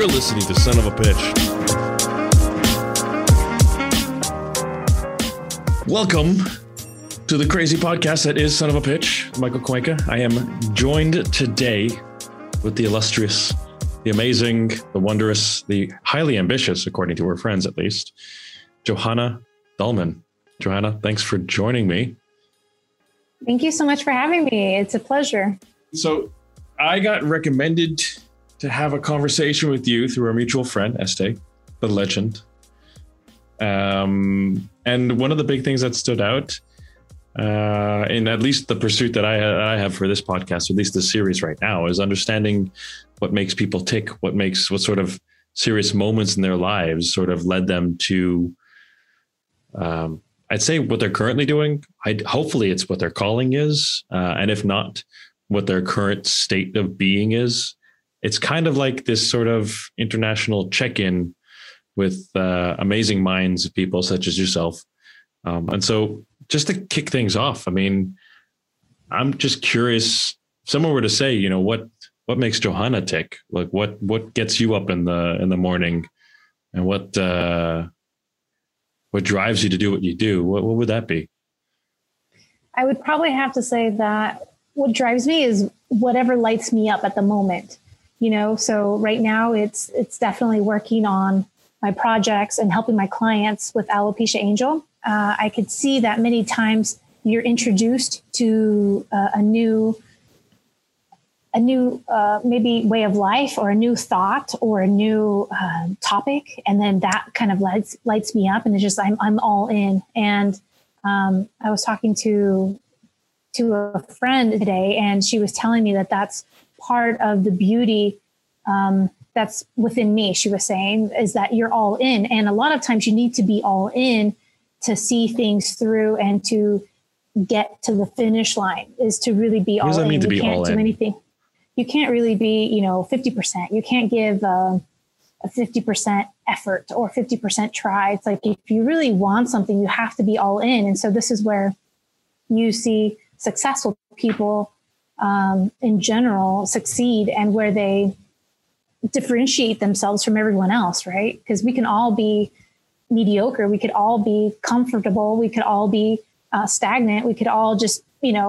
You're listening to Son of a Pitch. Welcome to the crazy podcast that is Son of a Pitch. Michael Cuenca. I am joined today with the illustrious, the amazing, the wondrous, the highly ambitious, according to her friends at least, Johanna Dahlman. Johanna, thanks for joining me. Thank you so much for having me. It's a pleasure. So I got recommended to have a conversation with you through our mutual friend, Este, the legend. And one of the big things that stood out in at least the pursuit that I have for this podcast, at least this series right now, is understanding what makes people tick, what sort of serious moments in their lives sort of led them to, I'd say what they're currently doing. Hopefully it's what their calling is. And if not, what their current state of being is. It's kind of like this sort of international check-in with amazing minds of people such as yourself. And so just to kick things off, I mean, I'm just curious, if someone were to say, you know, what makes Johanna tick? Like what gets you up in the morning, and what drives you to do what you do? What would that be? I would probably have to say that what drives me is whatever lights me up at the moment. You know, so right now it's definitely working on my projects and helping my clients with Alopecia Angel. I could see that many times you're introduced to a new maybe way of life, or a new thought, or a new topic, and then that kind of lights me up, and it's just I'm all in. And I was talking to a friend today, and she was telling me that that's part of the beauty that's within me. She was saying is that you're all in, and a lot of times you need to be all in to see things through and to get to the finish line. Is to really be all in. What does that mean to be all in? You can't do anything. You can't really be, 50%. You can't give a 50% effort or 50% try. It's like, if you really want something, you have to be all in. And so this is where you see successful people in general succeed, and where they differentiate themselves from everyone else, right? Because we can all be mediocre. We could all be comfortable. We could all be stagnant. We could all just,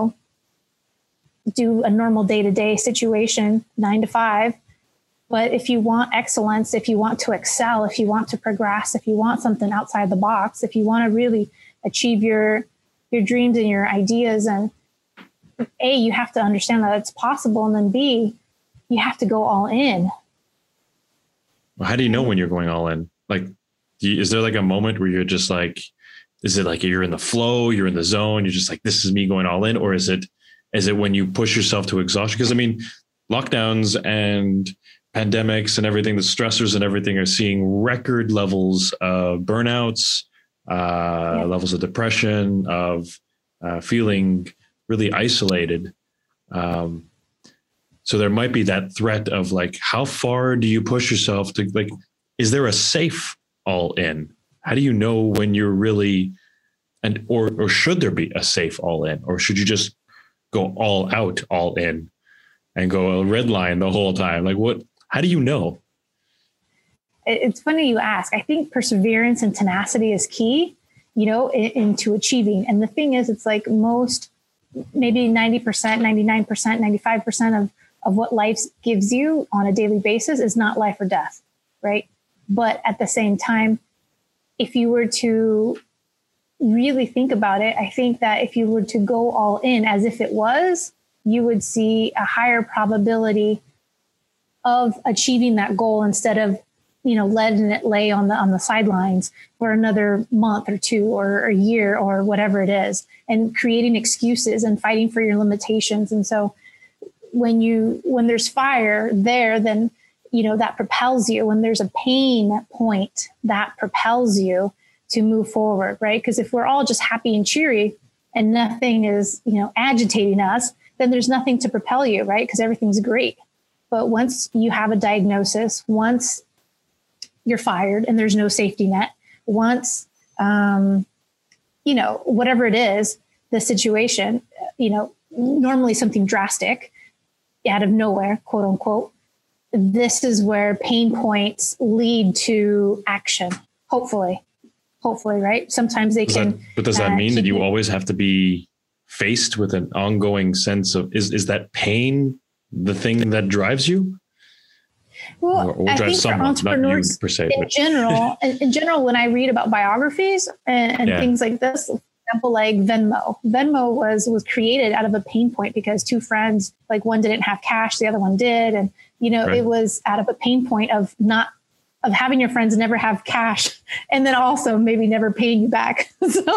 do a normal day-to-day situation, 9 to 5. But if you want excellence, if you want to excel, if you want to progress, if you want something outside the box, if you want to really achieve your dreams and your ideas, and A, you have to understand that it's possible. And then B, you have to go all in. Well, how do you know when you're going all in? Like, is there like a moment where you're just like, is it like you're in the flow, you're in the zone, you're just like, this is me going all in? Or is it when you push yourself to exhaustion? Because I mean, lockdowns and pandemics and everything, the stressors and everything, are seeing record levels of burnouts, levels of depression, of feeling really isolated. So there might be that threat of like, how far do you push yourself to, like, is there a safe all in? How do you know when you're really, or should there be a safe all in, or should you just go all out, all in, and go a red line the whole time? Like, how do you know? It's funny you ask. I think perseverance and tenacity is key, into achieving. And the thing is, it's like most, maybe 90%, 99%, 95% of what life gives you on a daily basis is not life or death, right? But at the same time, if you were to really think about it, I think that if you were to go all in as if it was, you would see a higher probability of achieving that goal, instead of, letting it lay on the sidelines for another month or two or a year or whatever it is, and creating excuses and fighting for your limitations. And so when there's fire there, then, that propels you. When there's a pain point, that propels you to move forward, right? Because if we're all just happy and cheery and nothing is, agitating us, then there's nothing to propel you, right? Because everything's great. But once you have a diagnosis, once you're fired and there's no safety net, once, whatever it is, the situation, normally something drastic out of nowhere, quote unquote, this is where pain points lead to action. Hopefully, right? Sometimes they can. But does that mean that you always have to be faced with an ongoing sense of, is that pain the thing that drives you? Well, or I drives think for someone, not you entrepreneurs per se. in general, when I read about biographies and things like this, for example, like Venmo was created out of a pain point because two friends, like one didn't have cash, the other one did. And, It was out of a pain point of having your friends never have cash and then also maybe never paying you back.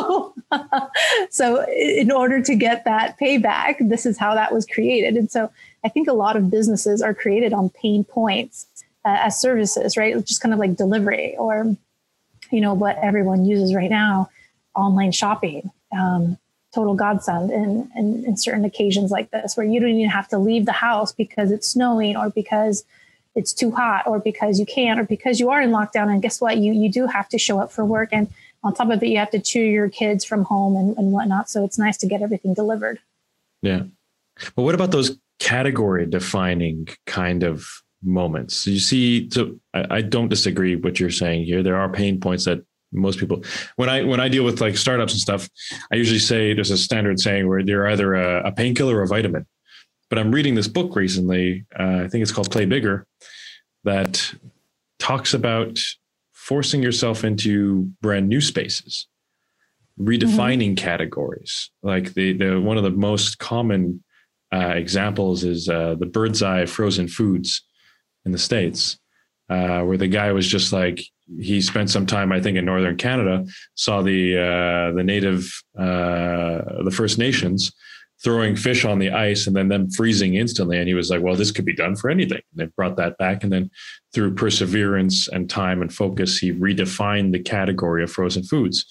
So in order to get that payback, this is how that was created. And so I think a lot of businesses are created on pain points as services, right? Just kind of like delivery or, what everyone uses right now, online shopping, total godsend in certain occasions like this, where you don't even have to leave the house because it's snowing or because it's too hot or because you can't or because you are in lockdown. And guess what? You do have to show up for work. And on top of it, you have to cheer your kids from home and whatnot. So it's nice to get everything delivered. Yeah. But what about those category defining kind of moments? So you see, so I don't disagree with what you're saying here. There are pain points that most people, when I deal with like startups and stuff, I usually say there's a standard saying where they're either a painkiller or a vitamin. But I'm reading this book recently. I think it's called Play Bigger, that talks about forcing yourself into brand new spaces, redefining categories. Like the one of the most common examples is the Bird's Eye frozen foods in the States, where the guy was just like, he spent some time, I think, in Northern Canada, saw the native, the First Nations throwing fish on the ice and then them freezing instantly. And he was like, well, this could be done for anything. And they brought that back. And then through perseverance and time and focus, he redefined the category of frozen foods.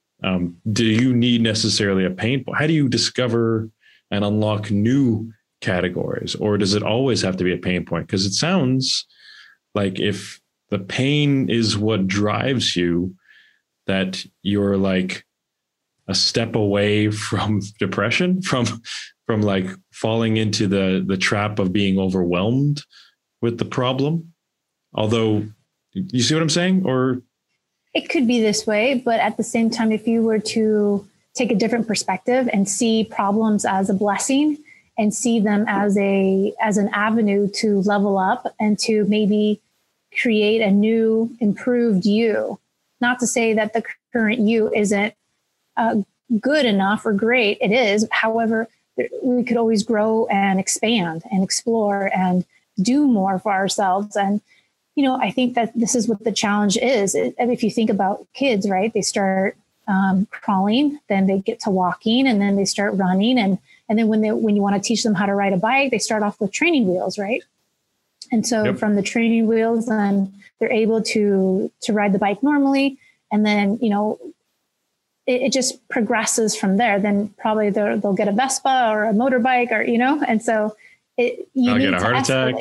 Do you need necessarily a pain point? How do you discover and unlock new categories? Or does it always have to be a pain point? Because it sounds like if the pain is what drives you, that you're like a step away from depression, from like falling into the trap of being overwhelmed with the problem. Although, you see what I'm saying? Or it could be this way, but at the same time, if you were to take a different perspective and see problems as a blessing and see them as an avenue to level up and to maybe create a new, improved you. Not to say that the current you isn't good enough or great. It is. However, we could always grow and expand and explore and do more for ourselves. And, I think that this is what the challenge is. If you think about kids, right, they start crawling, then they get to walking, and then they start running. And then when you want to teach them how to ride a bike, they start off with training wheels, right? And so from the training wheels, then they're able to ride the bike normally. And then, it just progresses from there. Then probably they'll get a Vespa or a motorbike or, and so I'll get a heart attack.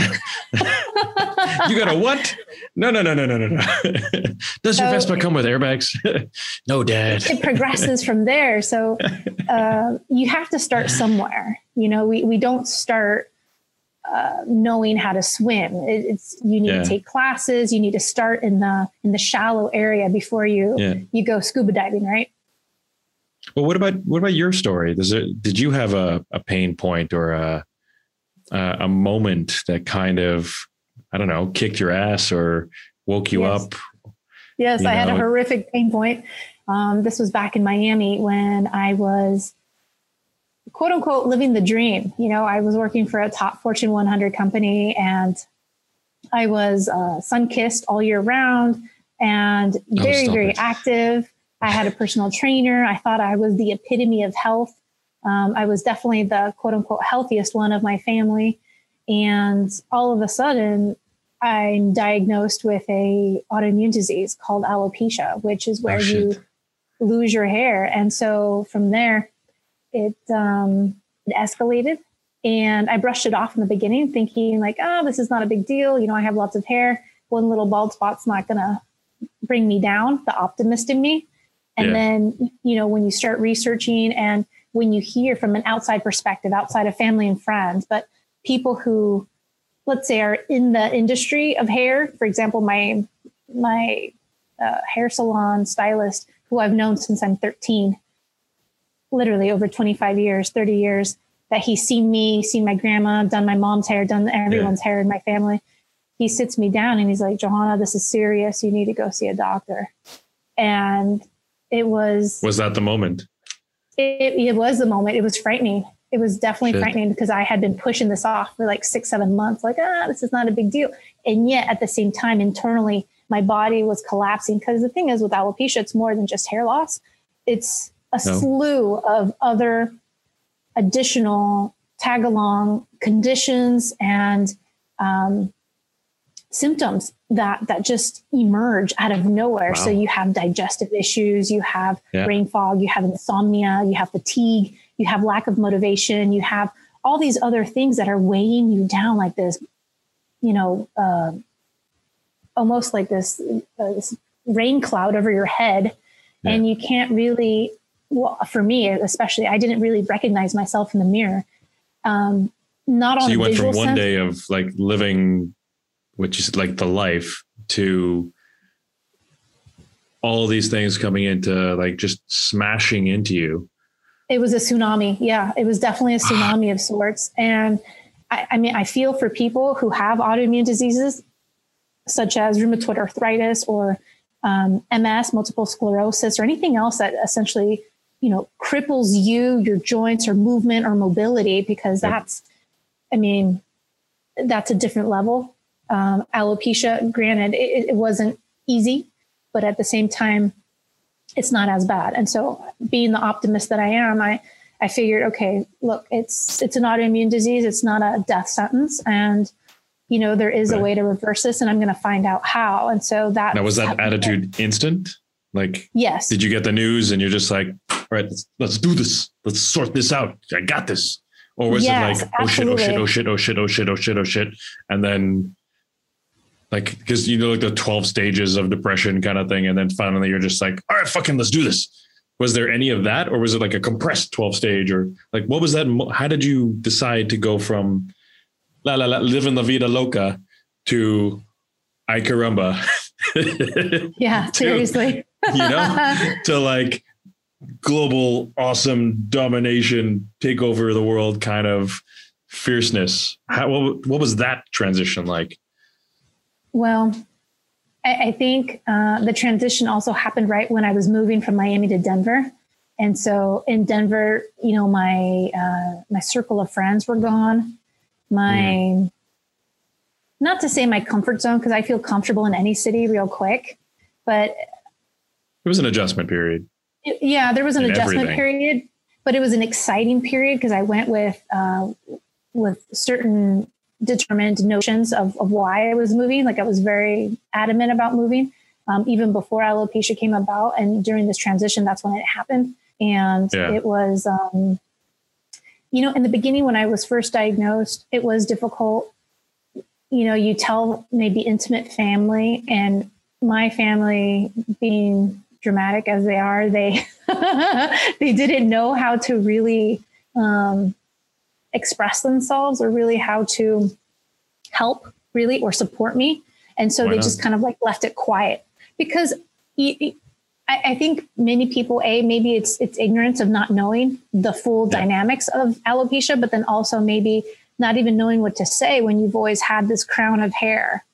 You got a what? No. Does your Vespa come with airbags? No, Dad. It progresses from there. So you have to start somewhere. We don't start knowing how to swim. You need to take classes. You need to start in the shallow area before you go scuba diving, right? Well, what about your story? Did you have a pain point or a moment that kind of, I don't know, kicked your ass or woke you up? Yes, I had a horrific pain point. This was back in Miami when I was, quote unquote, living the dream. I was working for a top Fortune 100 company, and I was sun-kissed all year round and very, very active. I had a personal trainer. I thought I was the epitome of health. I was definitely the quote unquote healthiest one of my family. And all of a sudden, I'm diagnosed with a autoimmune disease called alopecia, which is where you lose your hair. And so from there, it escalated, and I brushed it off in the beginning thinking like, oh, this is not a big deal. I have lots of hair. One little bald spot's not going to bring me down, the optimist in me. And then, when you start researching and when you hear from an outside perspective, outside of family and friends, but people who let's say, are in the industry of hair. For example, my hair salon stylist, who I've known since I'm 13, literally over 25 years, 30 years, that he's seen me, seen my grandma, done my mom's hair, done everyone's hair in my family. He sits me down and he's like, Johanna, this is serious. You need to go see a doctor. And it was that the moment? It was the moment. It was frightening. It was definitely frightening because I had been pushing this off for like 6-7 months. Like, this is not a big deal. And yet at the same time, internally, my body was collapsing. Because the thing is with alopecia, it's more than just hair loss. It's a slew of other additional tag-along conditions and symptoms that just emerge out of nowhere. Wow. So you have digestive issues, you have brain fog, you have insomnia, you have fatigue, you have lack of motivation, you have all these other things that are weighing you down like this, almost like this rain cloud over your head. Yeah. And you can't really, well, for me, especially, I didn't really recognize myself in the mirror. Not on so you went from one sense. day of like living, which is like the life, to all these things coming into like just smashing into you. It was a tsunami. Yeah, it was definitely a tsunami of sorts. And I mean, I feel for people who have autoimmune diseases such as rheumatoid arthritis or MS, multiple sclerosis, or anything else that essentially, cripples you, your joints or movement or mobility, because that's a different level. Alopecia, granted, it wasn't easy, but at the same time, it's not as bad. And so being the optimist that I am, I figured, okay, look, it's an autoimmune disease. It's not a death sentence. And, there is a way to reverse this, and I'm going to find out how. And so that. Now, was that attitude instant? Like, yes. Did you get the news and you're just like, all right, let's do this. Let's sort this out. I got this. Or was it like, absolutely. oh shit. And then like, because like the 12 stages of depression kind of thing. And then finally you're just like, all right, fucking let's do this. Was there any of that? Or was it like a compressed 12 stage, or like, what was that? How did you decide to go from living la vida loca to ay caramba? Yeah, seriously. To like global awesome domination, take over the world kind of fierceness. What was that transition like? Well, I think the transition also happened right when I was moving from Miami to Denver. And so in Denver, my circle of friends were gone. Not to say my comfort zone, because I feel comfortable in any city real quick, but it was an adjustment period. There was an adjustment period, but it was an exciting period because I went with certain determined notions of why I was moving. Like I was very adamant about moving, even before alopecia came about. And during this transition, that's when it happened. And it was, in the beginning, when I was first diagnosed, it was difficult. You tell maybe intimate family, and my family, being dramatic as they are, they didn't know how to really express themselves or really how to help really or support me. And so they just kind of like left it quiet, because I think many people, maybe it's ignorance of not knowing the full dynamics of alopecia, but then also maybe not even knowing what to say when you've always had this crown of hair,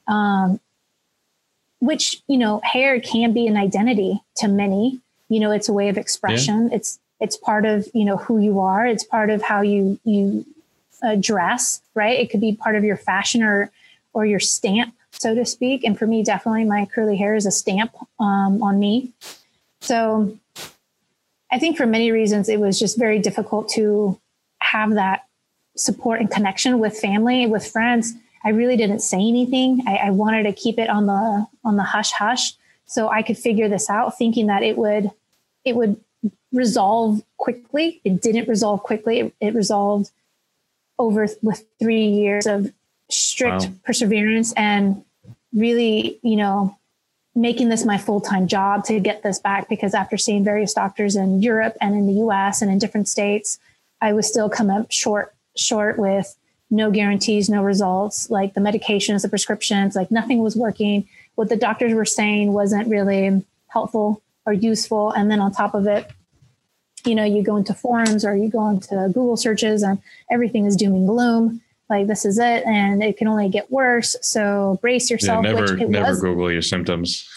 which, hair can be an identity to many. It's a way of expression. Yeah. It's part of, who you are. It's part of how you dress, right? It could be part of your fashion or your stamp, so to speak. And for me, definitely my curly hair is a stamp on me. So I think for many reasons, it was just very difficult to have that support and connection with family, with friends. I really didn't say anything. I wanted to keep it on the hush hush so I could figure this out, thinking that it would resolve quickly. It didn't resolve quickly. It resolved with 3 years of strict perseverance and really, making this my full-time job to get this back, because after seeing various doctors in Europe and in the US and in different states, I was still come up short with no guarantees, no results, like the medications, the prescriptions, like nothing was working. What the doctors were saying wasn't really helpful or useful. And then on top of it, you go into forums or you go into Google searches and everything is doom and gloom. Like this is it, and it can only get worse. So brace yourself. Never Google your symptoms.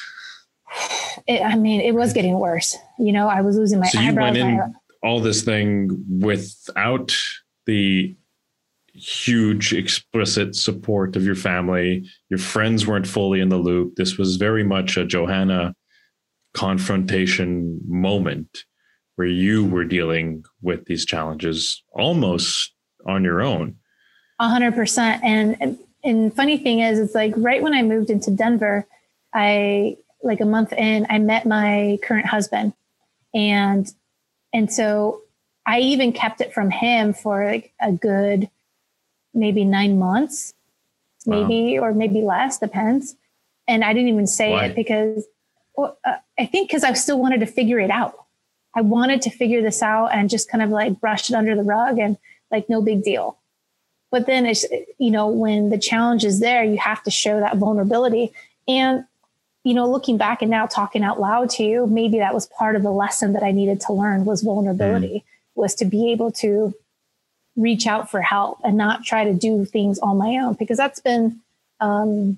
It was getting worse. I was losing my eyebrows. So you went in all this thing without the huge explicit support of your family. Your friends weren't fully in the loop. This was very much a Johanna confrontation moment where you were dealing with these challenges almost on your own. 100%. And funny thing is, it's like right when I moved into Denver, like a month in, I met my current husband. And so I even kept it from him for like a good, maybe 9 months, maybe, or maybe less, depends. And I didn't even say it because I think because I still wanted to figure it out. I wanted to figure this out and just kind of like brush it under the rug and like, no big deal. But then it's, when the challenge is there, you have to show that vulnerability. And, looking back and now talking out loud to you, maybe that was part of the lesson that I needed to learn was vulnerability, was to be able to reach out for help and not try to do things on my own, because that's been, I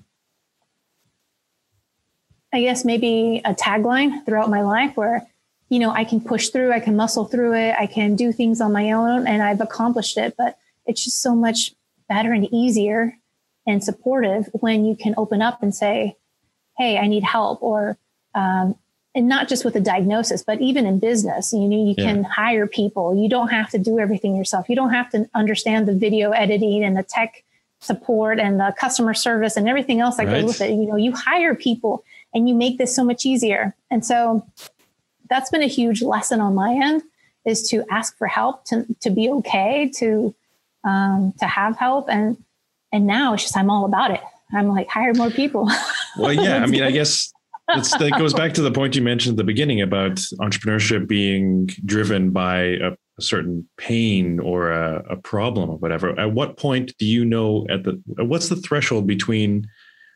guess maybe a tagline throughout my life where, I can push through, I can muscle through it, I can do things on my own, and I've accomplished it. But it's just so much better and easier and supportive when you can open up and say, hey, I need help, or, and not just with a diagnosis, but even in business, you can hire people. You don't have to do everything yourself. You don't have to understand the video editing and the tech support and the customer service and everything else that goes with it. You hire people and you make this so much easier. And so that's been a huge lesson on my end, is to ask for help, to be okay, to have help. And now it's just, I'm all about it. I'm like, hire more people. Well, yeah. I mean, I guess that goes back to the point you mentioned at the beginning about entrepreneurship being driven by a certain pain or a problem or whatever. At what point do you know what's the threshold between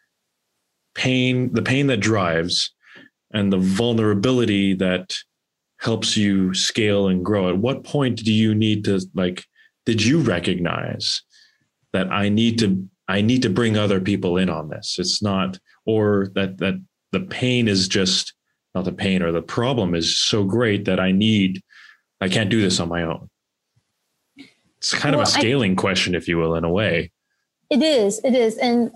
the pain that drives and the vulnerability that helps you scale and grow? At what point do you need to, did you recognize that I need to bring other people in on this? It's not, or that the pain is just not the pain, or the problem is so great that I can't do this on my own. It's kind of a scaling question, if you will, in a way. It is. And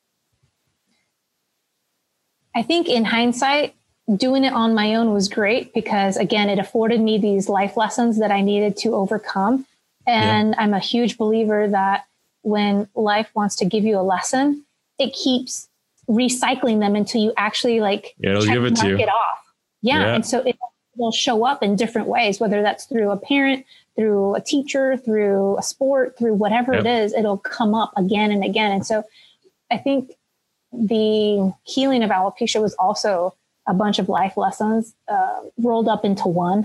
I think in hindsight, doing it on my own was great because, again, it afforded me these life lessons that I needed to overcome. And I'm a huge believer that when life wants to give you a lesson, it keeps recycling them until you actually it'll give it to you. It off. Yeah. And so it will show up in different ways, whether that's through a parent, through a teacher, through a sport, through whatever it is, it'll come up again and again. And so I think the healing of alopecia was also a bunch of life lessons rolled up into one.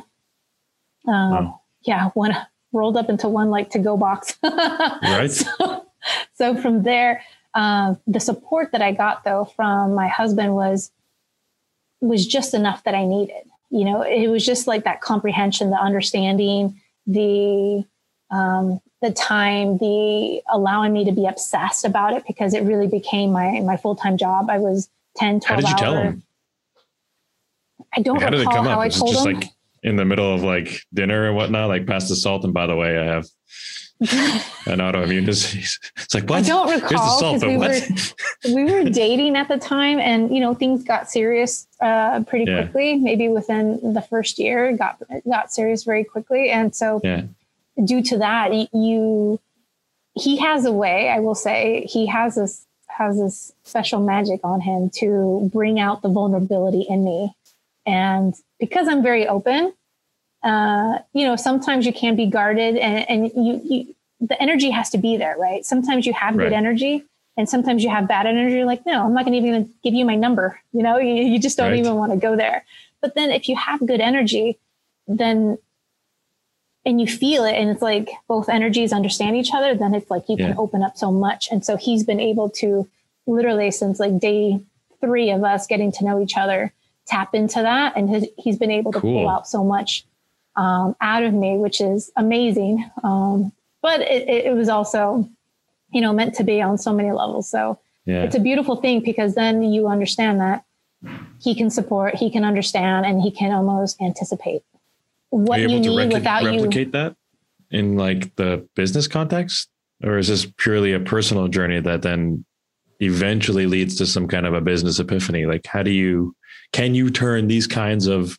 One rolled up into one to-go box. Right. So from there, the support that I got though from my husband was just enough that I needed. It was just like that comprehension, the understanding, the time, the allowing me to be obsessed about it, because it really became my full-time job. I was 10, 12 hours. How did you tell him? I don't recall how I told him. Just in the middle of dinner and whatnot, pass the salt. And by the way, I have an autoimmune disease. It's what? I don't recall. Here's the salt, but we were dating at the time, and things got serious pretty quickly. Maybe within the first year, it got serious very quickly. And so due to that, he has a way, I will say, he has this special magic on him to bring out the vulnerability in me. And because I'm very open, sometimes you can be guarded, and you the energy has to be there, right? Sometimes you have good energy, and sometimes you have bad energy. You're like, no, I'm not going to even give you my number. You just don't even want to go there. But then if you have good energy, then and you feel it, and it's like both energies understand each other, then it's like you can open up so much. And so he's been able to literally, since like day 3 of us getting to know each other, tap into that. And he's been able to pull out so much out of me, which is amazing. But it was also, meant to be on so many levels. So it's a beautiful thing, because then you understand that he can support, he can understand, and he can almost anticipate what you need without replicate that in like the business context, or is this purely a personal journey that then eventually leads to some kind of a business epiphany? Like, can you turn these kinds of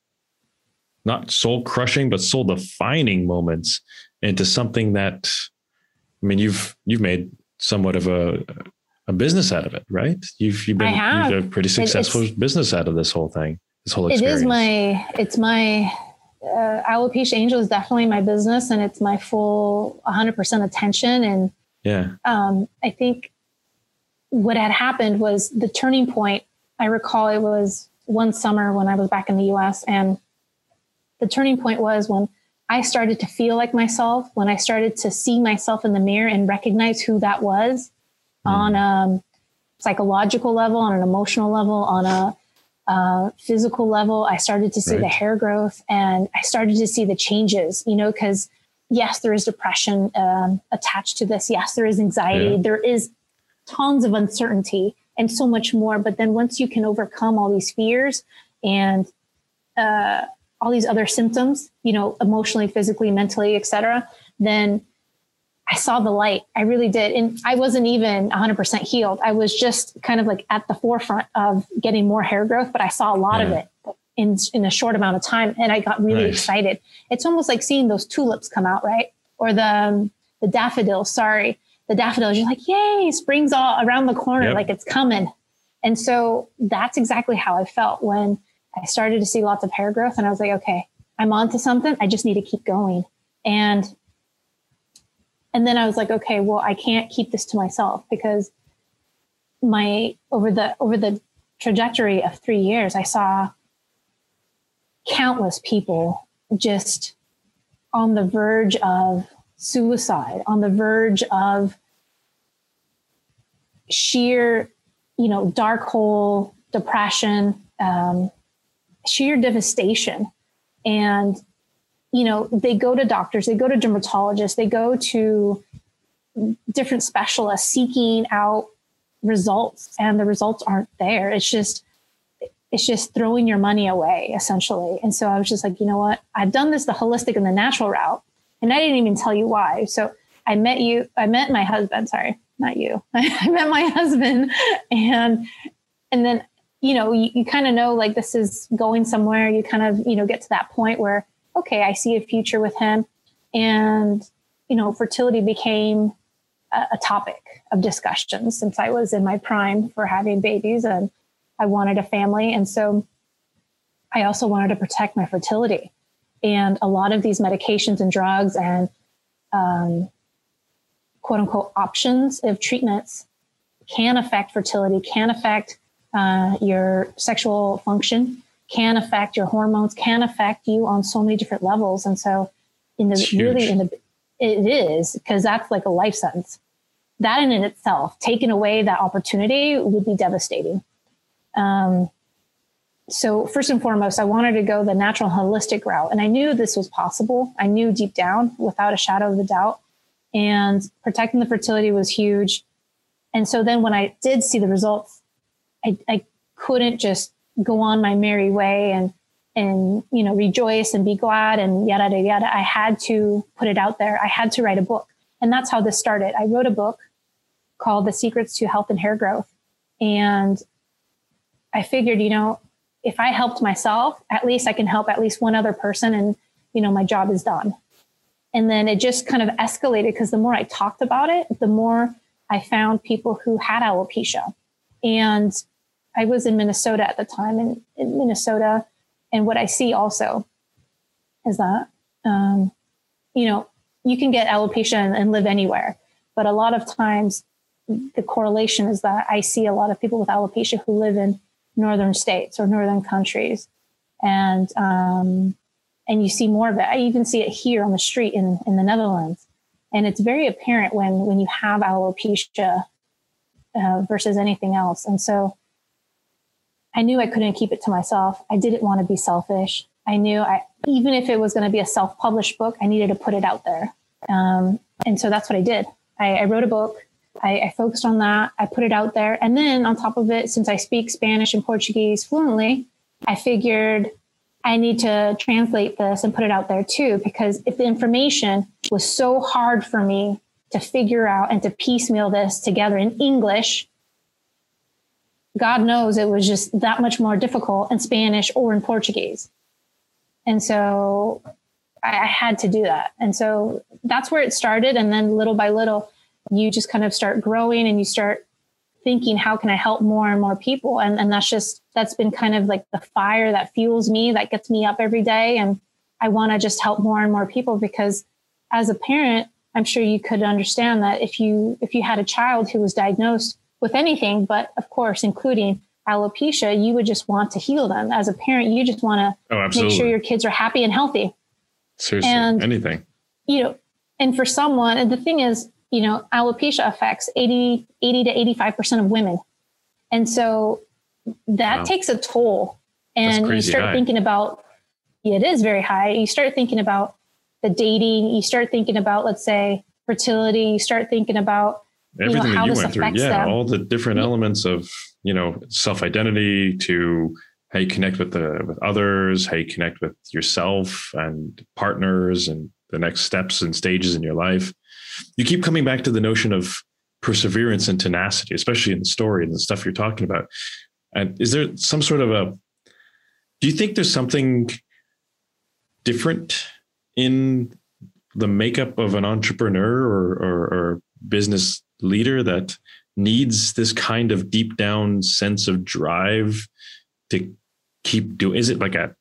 not soul crushing, but soul defining moments into something that, I mean, you've made somewhat of a business out of it, right? You've a pretty successful business out of this whole thing, this whole experience. It's my Alopecia Angel is definitely my business, and it's my full 100% attention. And I think what had happened was the turning point. I recall it was one summer when I was back in the US, and the turning point was when I started to feel like myself, when I started to see myself in the mirror and recognize who that was on a psychological level, on an emotional level, on a physical level. I started to see the hair growth, and I started to see the changes, because yes, there is depression attached to this. Yes, there is anxiety. There is tons of uncertainty and so much more. But then once you can overcome all these fears and all these other symptoms, emotionally, physically, mentally, etc., then I saw the light. I really did. And I wasn't even 100% healed. I was just kind of like at the forefront of getting more hair growth, but I saw a lot of it in a short amount of time. And I got really excited. It's almost like seeing those tulips come out, right? Or the daffodils, the daffodils. You're like, yay, spring's all around the corner, like it's coming. And so that's exactly how I felt when I started to see lots of hair growth. And I was like, okay, I'm onto something. I just need to keep going. And then I was like, okay, well, I can't keep this to myself, because over the trajectory of 3 years, I saw countless people just on the verge of suicide, on the verge of sheer, dark hole depression, sheer devastation. And they go to doctors, they go to dermatologists, they go to different specialists seeking out results, and the results aren't there. It's just throwing your money away, essentially. And so I was just like, you know what? I've done this the holistic and the natural route, and I didn't even tell you why. So I met my husband, sorry, not you. I met my husband, and then, you kind of know, like, this is going somewhere. You kind of, get to that point where, okay, I see a future with him. And, fertility became a topic of discussion since I was in my prime for having babies, and I wanted a family. And so I also wanted to protect my fertility. And a lot of these medications and drugs and quote unquote options of treatments can affect fertility, can affect your sexual function, can affect your hormones, can affect you on so many different levels. And so it is, because that's like a life sentence. That in itself, taking away that opportunity would be devastating. So first and foremost, I wanted to go the natural holistic route. And I knew this was possible. I knew deep down, without a shadow of a doubt. And protecting the fertility was huge. And so then when I did see the results, I couldn't just go on my merry way and rejoice and be glad and yada, yada, yada. I had to put it out there. I had to write a book. And that's how this started. I wrote a book called The Secrets to Health and Hair Growth. And I figured, if I helped myself, at least I can help at least one other person, and, my job is done. And then it just kind of escalated, because the more I talked about it, the more I found people who had alopecia. And I was in Minnesota at the time, and in Minnesota, and what I see also is that, you can get alopecia and live anywhere. But a lot of times the correlation is that I see a lot of people with alopecia who live in northern states or northern countries. And and you see more of it. I even see it here on the street in the Netherlands. And it's very apparent when you have alopecia versus anything else. And so I knew I couldn't keep it to myself. I didn't want to be selfish. I knew even if it was going to be a self-published book, I needed to put it out there. And so that's what I did. I wrote a book. I focused on that. I put it out there. And then on top of it, since I speak Spanish and Portuguese fluently, I figured I need to translate this and put it out there too, because if the information was so hard for me to figure out and to piecemeal this together in English, God knows it was just that much more difficult in Spanish or in Portuguese. And so I had to do that. And so that's where it started. And then little by little, you just kind of start growing and you start thinking, how can I help more and more people? And that's been kind of like the fire that fuels me, that gets me up every day. And I want to just help more and more people, because as a parent, I'm sure you could understand that if you had a child who was diagnosed with anything, but of course, including alopecia, you would just want to heal them. As a parent, you just want to make sure your kids are happy and healthy. Seriously, and, anything. And for someone, and the thing is, alopecia affects 80 to 85% of women. And so that takes a toll. And you start thinking about, it is very high. You start thinking about the dating, you start thinking about, let's say, fertility, you start thinking about everything how that you this went through. affects them. All the different elements of, self-identity, to how you connect with others, how you connect with yourself and partners, and the next steps and stages in your life. You keep coming back to the notion of perseverance and tenacity, especially in the story and the stuff you're talking about. And is there some sort of do you think there's something different in the makeup of an entrepreneur or business leader that needs this kind of deep down sense of drive to keep doing? Is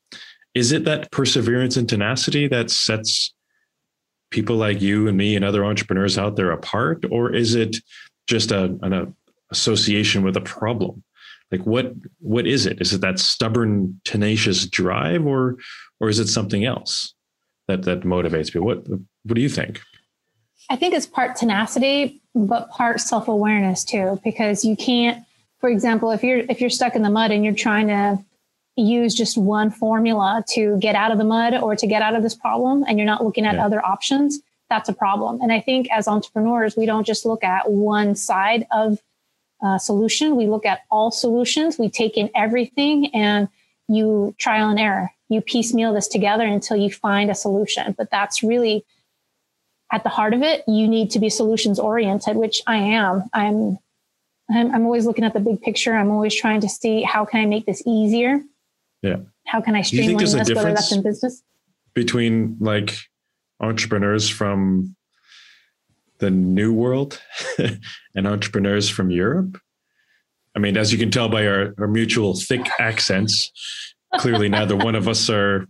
it that perseverance and tenacity that sets people like you and me and other entrepreneurs out there apart? Or is it just an association with a problem? Like what is it? Is it that stubborn, tenacious drive, or is it something else that motivates people? What do you think? I think it's part tenacity, but part self-awareness too, because you can't, for example, if you're stuck in the mud and you're trying to use just one formula to get out of the mud or to get out of this problem, and you're not looking at other options, that's a problem. And I think as entrepreneurs, we don't just look at one side of solution. We look at all solutions. We take in everything, and you trial and error. You piecemeal this together until you find a solution. But that's really at the heart of it. You need to be solutions oriented, which I am. I'm always looking at the big picture. I'm always trying to see, how can I make this easier? Yeah. How can I streamline this, whether that's in business? Between like entrepreneurs from the New World and entrepreneurs from Europe? I mean, as you can tell by our mutual thick accents, clearly neither one of us are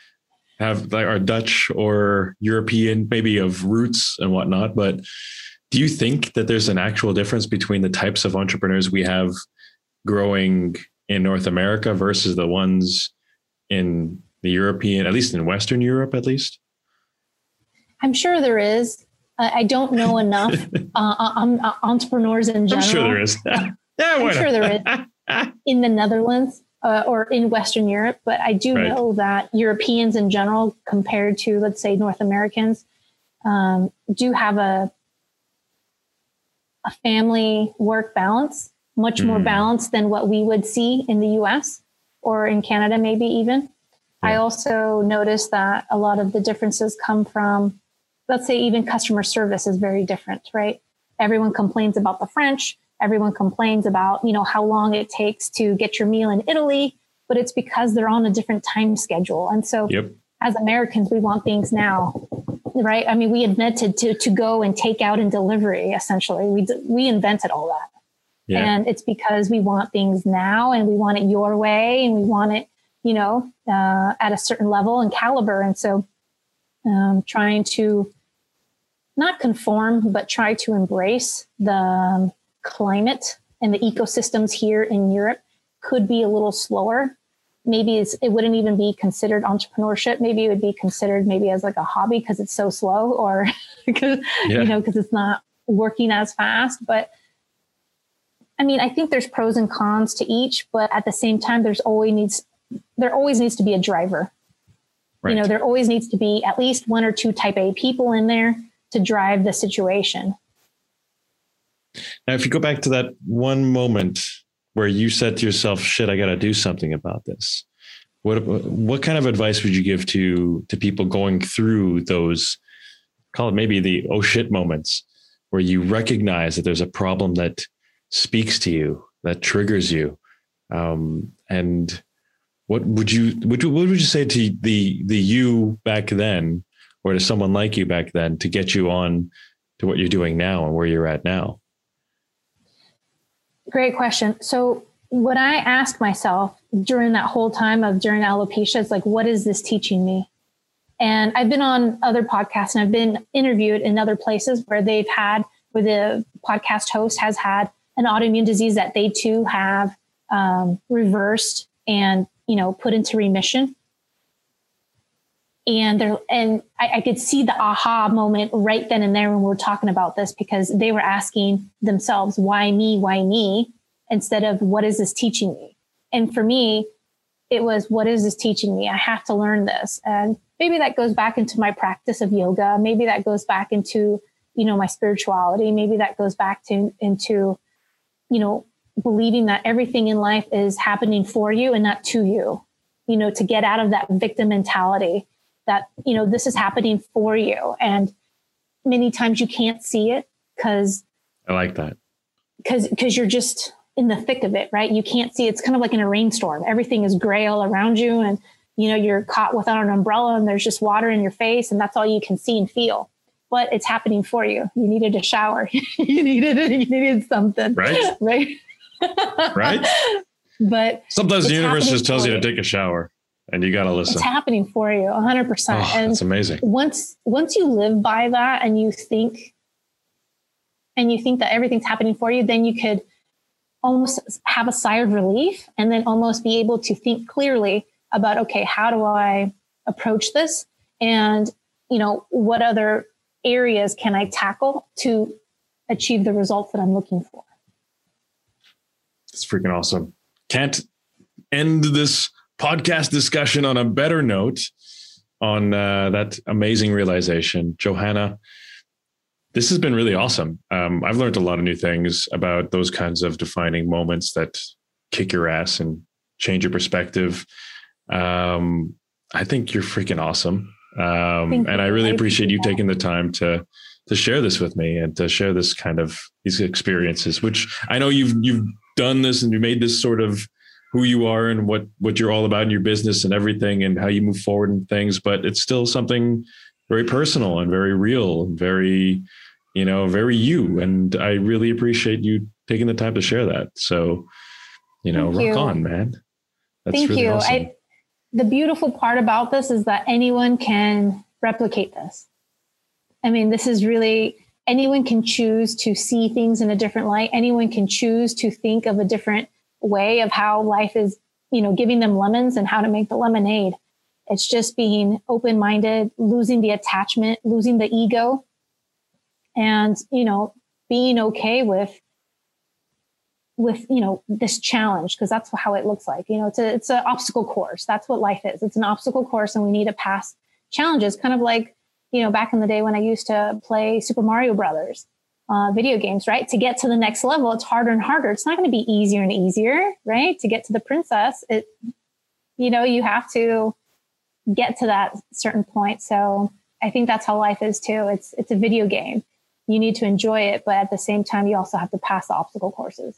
Dutch or European, maybe of roots and whatnot. But do you think that there's an actual difference between the types of entrepreneurs we have growing in North America versus the ones in the European, at least in Western Europe, at least? I'm sure there is. I don't know enough entrepreneurs in general. I'm sure there is. I'm sure there is in the Netherlands or in Western Europe, but I do know that Europeans in general, compared to, let's say, North Americans, do have a family work balance, much more balanced than what we would see in the US or in Canada, maybe even. Yeah. I also noticed that a lot of the differences come from, let's say, even customer service is very different, right? Everyone complains about the French. Everyone complains about, how long it takes to get your meal in Italy, but it's because they're on a different time schedule. And so as Americans, we want things now, right? I mean, we invented to go and take out and delivery, essentially. We invented all that. Yeah. And it's because we want things now, and we want it your way, and we want it, at a certain level and caliber. And so trying to not conform, but try to embrace the climate and the ecosystems here in Europe could be a little slower. it wouldn't even be considered entrepreneurship. Maybe it would be considered maybe as like a hobby because it's so slow, or because it's not working as fast. But I mean, I think there's pros and cons to each, but at the same time, there always needs to be a driver. Right. There always needs to be at least one or two type A people in there to drive the situation. Now, if you go back to that one moment where you said to yourself, shit, I got to do something about this. What kind of advice would you give to people going through those, call it maybe the oh shit moments, where you recognize that there's a problem that speaks to you, that triggers you? And what would you say to the you back then, or to someone like you back then, to get you on to what you're doing now and where you're at now? Great question. So what I ask myself during that whole time during alopecia is like, what is this teaching me? And I've been on other podcasts and I've been interviewed in other places where the podcast host has had an autoimmune disease that they too have reversed and, put into remission. And I could see the aha moment right then and there when we were talking about this, because they were asking themselves, why me, instead of what is this teaching me? And for me, it was, what is this teaching me? I have to learn this. And maybe that goes back into my practice of yoga. Maybe that goes back into, my spirituality. Maybe that goes back into, believing that everything in life is happening for you and not to you, to get out of that victim mentality. That, this is happening for you. And many times you can't see it because I like that. Because you're just in the thick of it, right? You can't see. It's kind of like in a rainstorm. Everything is gray all around you. And, you're caught without an umbrella and there's just water in your face. And that's all you can see and feel. But it's happening for you. You needed a shower. you needed something. Right. Right. Right. But sometimes the universe just tells you to take a shower. And you got to listen. It's happening for you 100%. And that's amazing. Once you live by that and you think that everything's happening for you, then you could almost have a sigh of relief and then almost be able to think clearly about, okay, how do I approach this? And, what other areas can I tackle to achieve the results that I'm looking for? It's freaking awesome. Can't end this podcast discussion on a better note on that amazing realization. Johanna, this has been really awesome. I've learned a lot of new things about those kinds of defining moments that kick your ass and change your perspective. I think you're freaking awesome. And I really appreciate you taking the time to share this with me and to share this kind of these experiences, which I know you've done this and you made this sort of who you are and what you're all about in your business and everything and how you move forward in things, but it's still something very personal and very real and very, very you. And I really appreciate you taking the time to share that. So, rock on, man. That's Thank really you. awesome. The beautiful part about this is that anyone can replicate this. I mean, this is really, anyone can choose to see things in a different light. Anyone can choose to think of a different way of how life is, giving them lemons and how to make the lemonade. It's just being open-minded, losing the attachment, losing the ego, and, being okay with this challenge, because that's how it looks like. It's an obstacle course. That's what life is. It's an obstacle course, and we need to pass challenges, kind of like, back in the day when I used to play Super Mario Brothers. Video games, right? To get to the next level, it's harder and harder. It's not going to be easier and easier, right? To get to the princess, you have to get to that certain point. So I think that's how life is too. It's a video game. You need to enjoy it, but at the same time, you also have to pass the obstacle courses.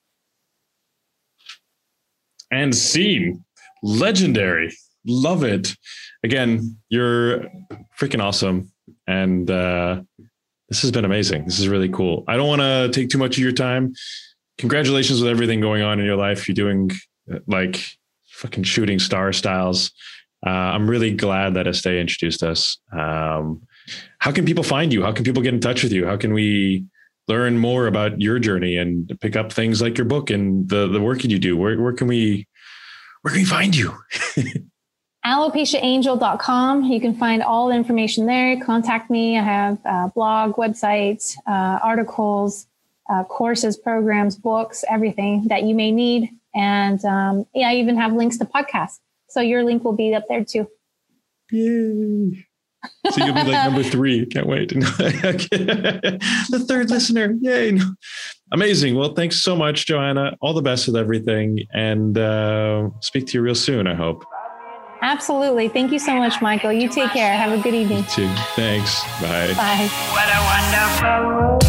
And scene. Legendary. Love it. Again, you're freaking awesome. And, this has been amazing. This is really cool. I don't want to take too much of your time. Congratulations with everything going on in your life. You're doing like fucking shooting star styles. I'm really glad that Estee introduced us. How can people find you? How can people get in touch with you? How can we learn more about your journey and pick up things like your book and the work that you do? Where can we where can we find you? AlopeciaAngel.com. You can find all the information there. Contact me. I have blog, websites, articles, courses, programs, books, everything that you may need. And I even have links to podcasts. So your link will be up there too. Yay. So you'll be like number 3. Can't wait. The 3rd listener. Yay. Amazing. Well, thanks so much, Joanna. All the best with everything. And speak to you real soon, I hope. Absolutely. Thank you so much, Michael. You take care. Have a good evening. You too. Thanks. Bye. Bye. What a wonderful world.